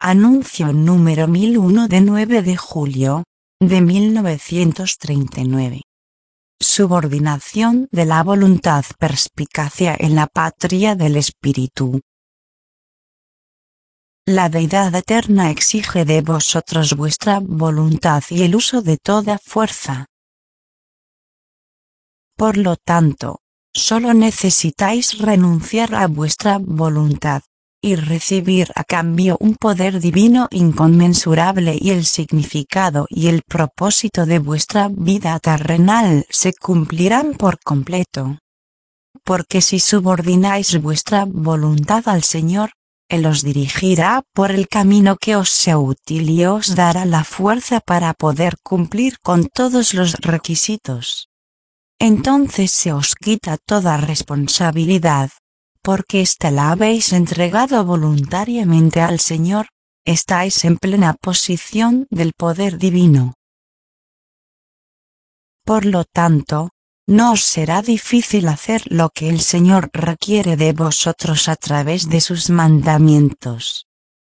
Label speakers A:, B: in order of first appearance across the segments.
A: Anuncio número 1001 de 9 de julio, de 1939. Subordinación de la voluntad perspicacia en la patria del espíritu. La deidad eterna exige de vosotros vuestra voluntad y el uso de toda fuerza. Por lo tanto, solo necesitáis renunciar a vuestra voluntad, y recibir a cambio un poder divino inconmensurable, y el significado y el propósito de vuestra vida terrenal se cumplirán por completo. Porque si subordináis vuestra voluntad al Señor, Él os dirigirá por el camino que os sea útil y os dará la fuerza para poder cumplir con todos los requisitos. Entonces se os quita toda responsabilidad, porque ésta la habéis entregado voluntariamente al Señor, estáis en plena posición del poder divino. Por lo tanto, no os será difícil hacer lo que el Señor requiere de vosotros a través de sus mandamientos.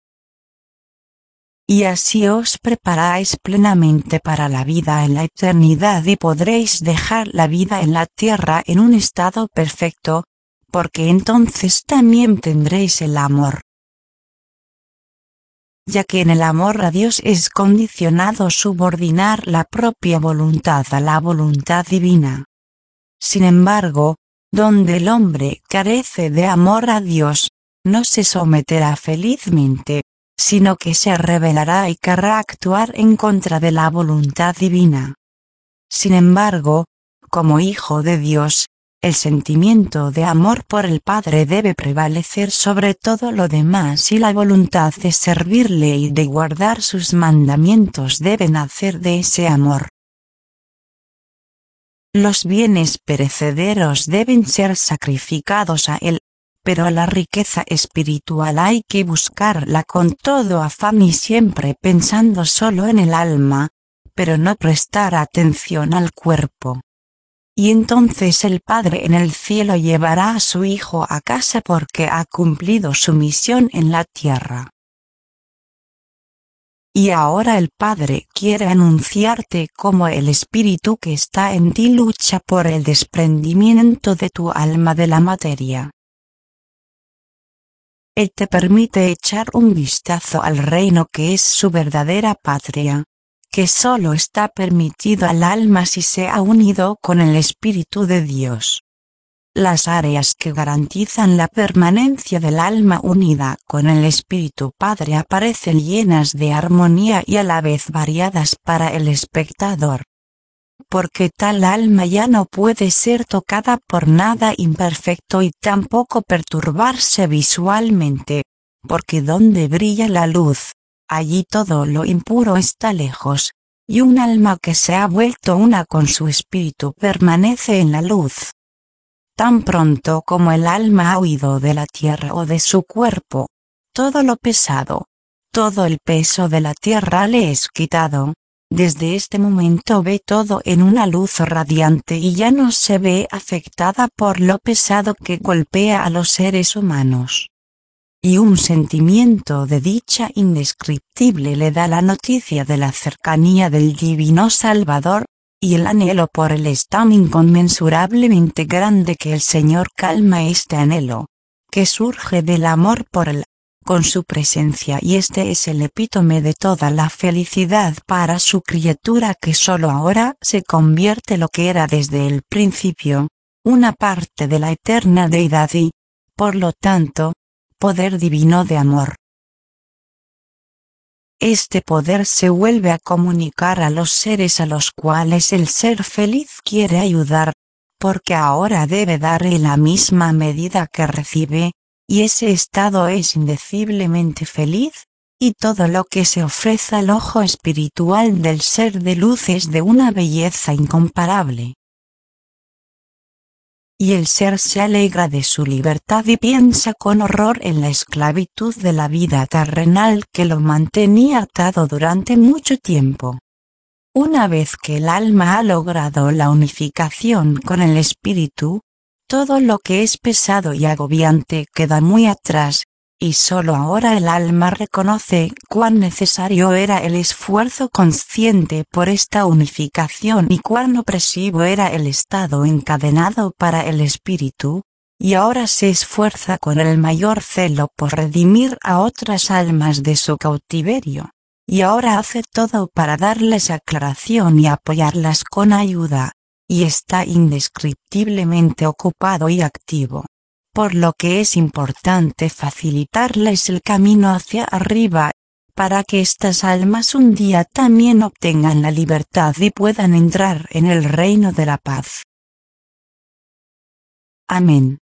A: Y así os preparáis plenamente para la vida en la eternidad y podréis dejar la vida en la tierra en un estado perfecto, porque entonces también tendréis el amor. Ya que en el amor a Dios es condicionado subordinar la propia voluntad a la voluntad divina. Sin embargo, donde el hombre carece de amor a Dios, no se someterá felizmente, sino que se rebelará y querrá actuar en contra de la voluntad divina. Sin embargo, como hijo de Dios, el sentimiento de amor por el Padre debe prevalecer sobre todo lo demás, y la voluntad de servirle y de guardar sus mandamientos debe nacer de ese amor. Los bienes perecederos deben ser sacrificados a Él, pero a la riqueza espiritual hay que buscarla con todo afán y siempre pensando solo en el alma, pero no prestar atención al cuerpo. Y entonces el Padre en el cielo llevará a su Hijo a casa porque ha cumplido su misión en la tierra. Y ahora el Padre quiere anunciarte cómo el espíritu que está en ti lucha por el desprendimiento de tu alma de la materia. Él te permite echar un vistazo al reino que es su verdadera patria, que solo está permitido al alma si se ha unido con el Espíritu de Dios. Las áreas que garantizan la permanencia del alma unida con el Espíritu Padre aparecen llenas de armonía y a la vez variadas para el espectador. Porque tal alma ya no puede ser tocada por nada imperfecto y tampoco perturbarse visualmente, porque donde brilla la luz, allí todo lo impuro está lejos, y un alma que se ha vuelto una con su espíritu permanece en la luz. Tan pronto como el alma ha huido de la tierra o de su cuerpo, todo lo pesado, todo el peso de la tierra le es quitado. Desde este momento ve todo en una luz radiante y ya no se ve afectada por lo pesado que golpea a los seres humanos. Y un sentimiento de dicha indescriptible le da la noticia de la cercanía del Divino Salvador, y el anhelo por él es tan inconmensurablemente grande que el Señor calma este anhelo, que surge del amor por él, con su presencia, y este es el epítome de toda la felicidad para su criatura que solo ahora se convierte lo que era desde el principio, una parte de la eterna deidad y, por lo tanto, poder divino de amor. Este poder se vuelve a comunicar a los seres a los cuales el ser feliz quiere ayudar, porque ahora debe dar en la misma medida que recibe, y ese estado es indeciblemente feliz, y todo lo que se ofrece al ojo espiritual del ser de luz es de una belleza incomparable. Y el ser se alegra de su libertad y piensa con horror en la esclavitud de la vida terrenal que lo mantenía atado durante mucho tiempo. Una vez que el alma ha logrado la unificación con el espíritu, todo lo que es pesado y agobiante queda muy atrás, y solo ahora el alma reconoce cuán necesario era el esfuerzo consciente por esta unificación y cuán opresivo era el estado encadenado para el espíritu, y ahora se esfuerza con el mayor celo por redimir a otras almas de su cautiverio, y ahora hace todo para darles aclaración y apoyarlas con ayuda, y está indescriptiblemente ocupado y activo, por lo que es importante facilitarles el camino hacia arriba, para que estas almas un día también obtengan la libertad y puedan entrar en el reino de la paz. Amén.